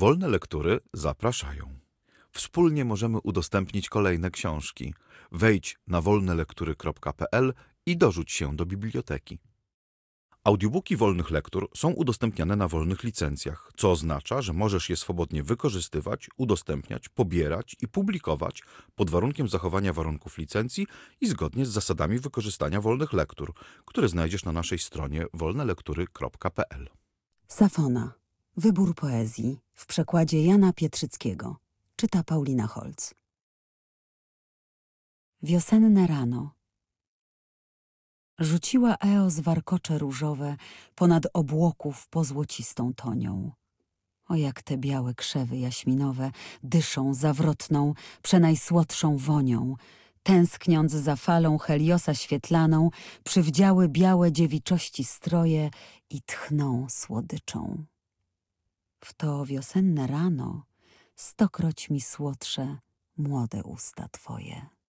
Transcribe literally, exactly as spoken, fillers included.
Wolne lektury zapraszają. Wspólnie możemy udostępnić kolejne książki. Wejdź na wolne lektury kropka p l i dorzuć się do biblioteki. Audiobooki wolnych lektur są udostępniane na wolnych licencjach, co oznacza, że możesz je swobodnie wykorzystywać, udostępniać, pobierać i publikować pod warunkiem zachowania warunków licencji i zgodnie z zasadami wykorzystania wolnych lektur, które znajdziesz na naszej stronie wolne lektury kropka p l. Safona. Wybór poezji w przekładzie Jana Pietrzyckiego. Czyta Paulina Holc. Wiosenne rano. Rzuciła Eos warkocze różowe ponad obłoków pozłocistą tonią. O jak te białe krzewy jaśminowe dyszą zawrotną, przenajsłodszą wonią, tęskniąc za falą Heliosa świetlaną, przywdziały białe dziewiczości stroje i tchną słodyczą. W to wiosenne rano stokroć mi słodsze młode usta twoje.